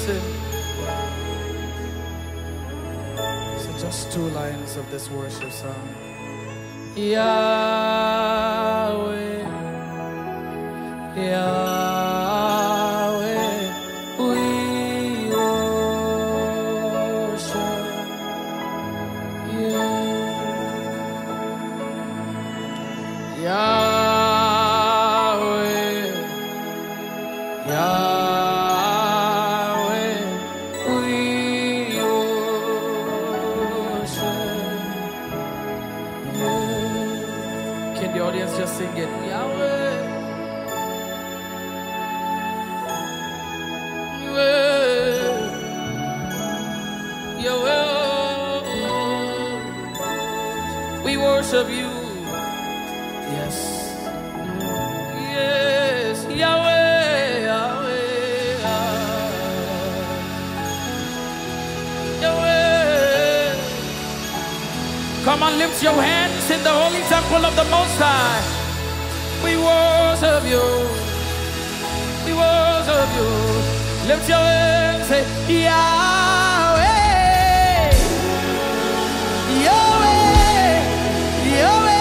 Listen. So just 2 lines of this worship song. Yahweh, Yahweh, we worship you. Yahweh, Yahweh, we worship you. Can the audience just sing it? Yahweh, Yahweh, Yahweh, we worship you. Yes. Yes, Yahweh, Yahweh, Yahweh. Come on, lift your hands in the holy temple of the Most High. We worship you. We worship you. Lift your hands, say Yahweh, Yahweh, Yahweh.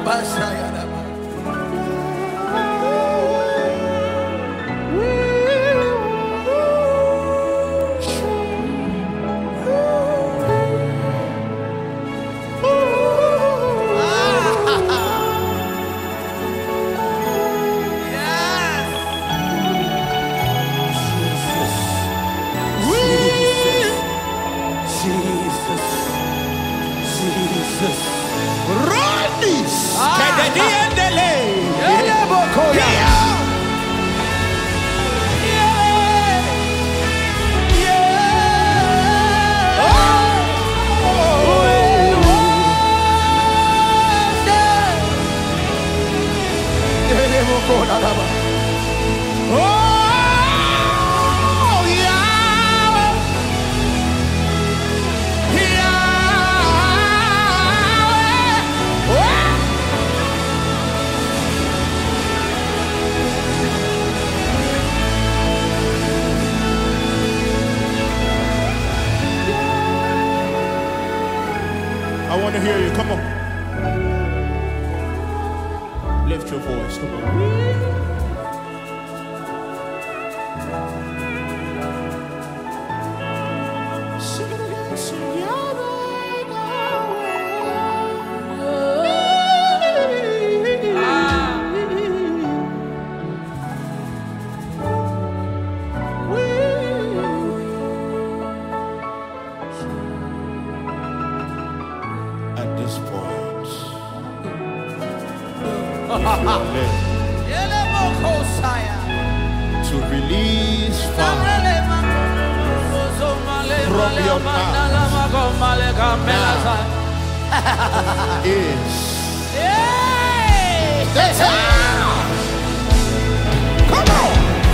I want to hear you. Come on. Lift your voice. Come on. Sing it again. Sing Yahweh, at this point, to release fire from your mouth is the time. Come on.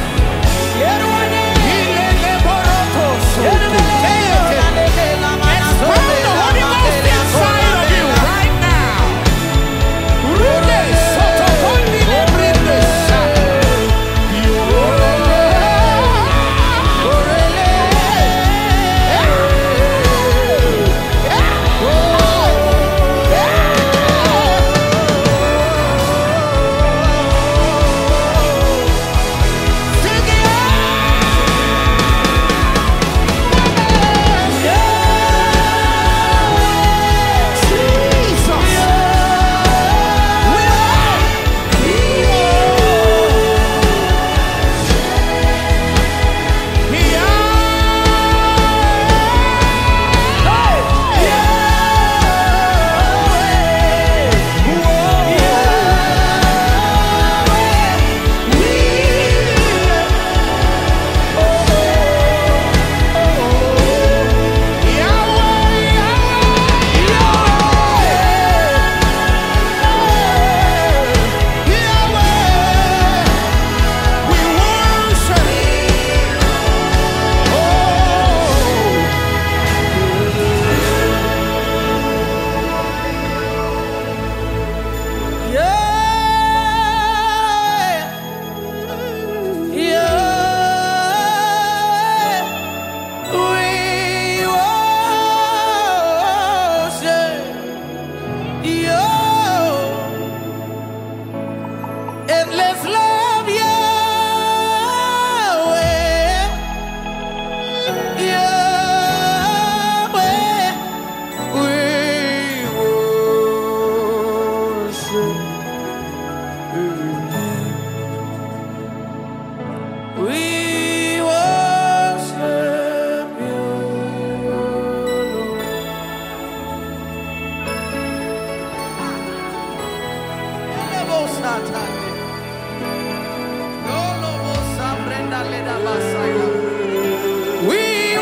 We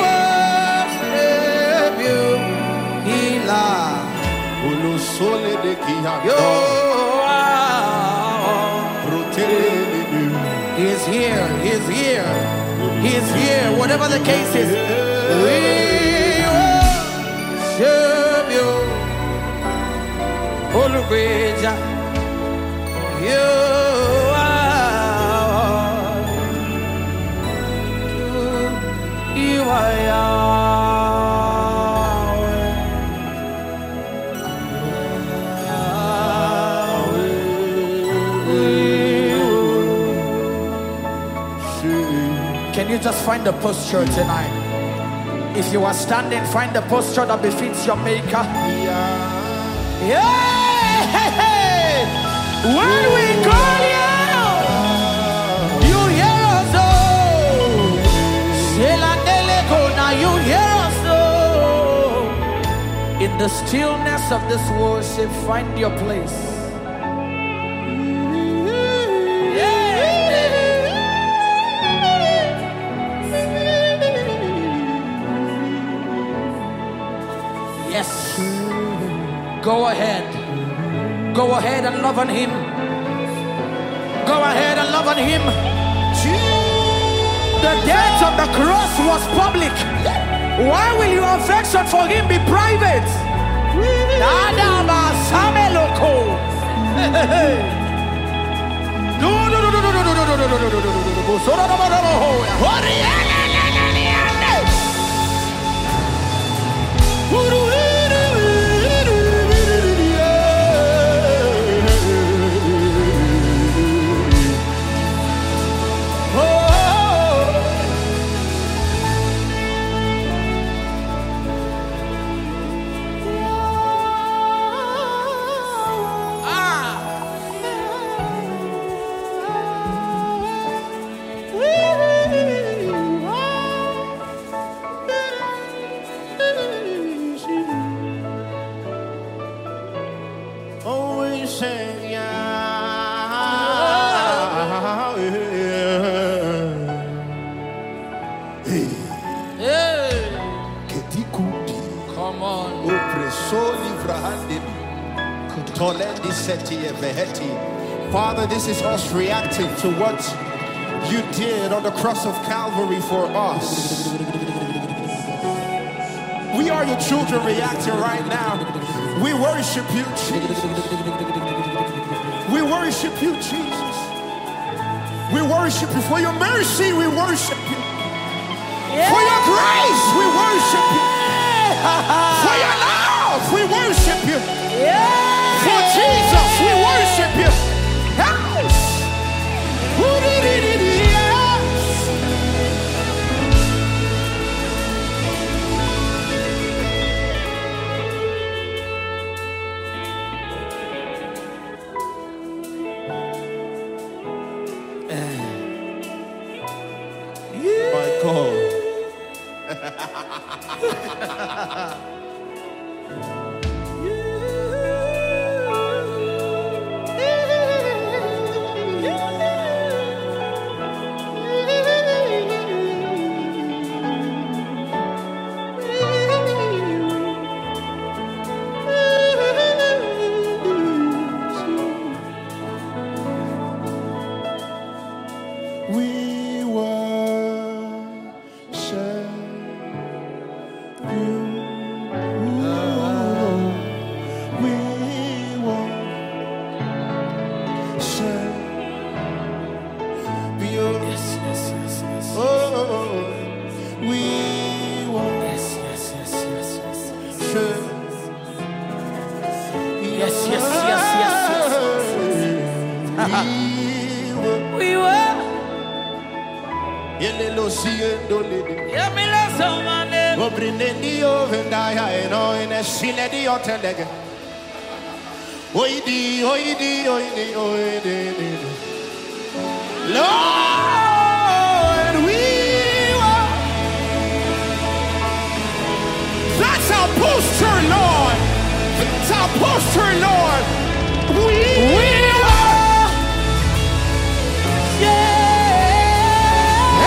worship you, Hila. He's here, he's here, he's here, whatever the case is. We worship you, Olubeja. You are Yahweh. Let us find the posture tonight. If you are standing, find the posture that befits your maker. Yeah. When we call you, you hear us. Now you hear us. In the stillness of this worship, find your place. Yes. Go ahead. Go ahead and love on him. Go ahead and love on him. The death on the cross was public. Why will your affection for him be private? Father, this is us reacting to what you did on the cross of Calvary for us. We are your children reacting right now. We worship you, Jesus. We worship you, Jesus. We worship you for your mercy. We worship you. For your grace, we worship you. For your love, we worship you. For Jesus, we worship you. My God. Lord, we will. That's our posture, Lord. That's our posture, Lord. We will. Yeah.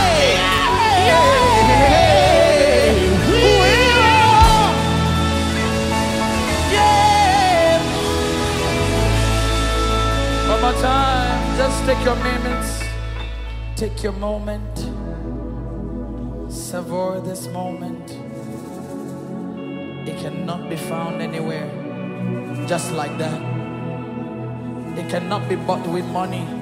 We will. Yeah. One more time, just take your moments. Take your moment. Savor this moment. It cannot be found anywhere. Just like that. It cannot be bought with money.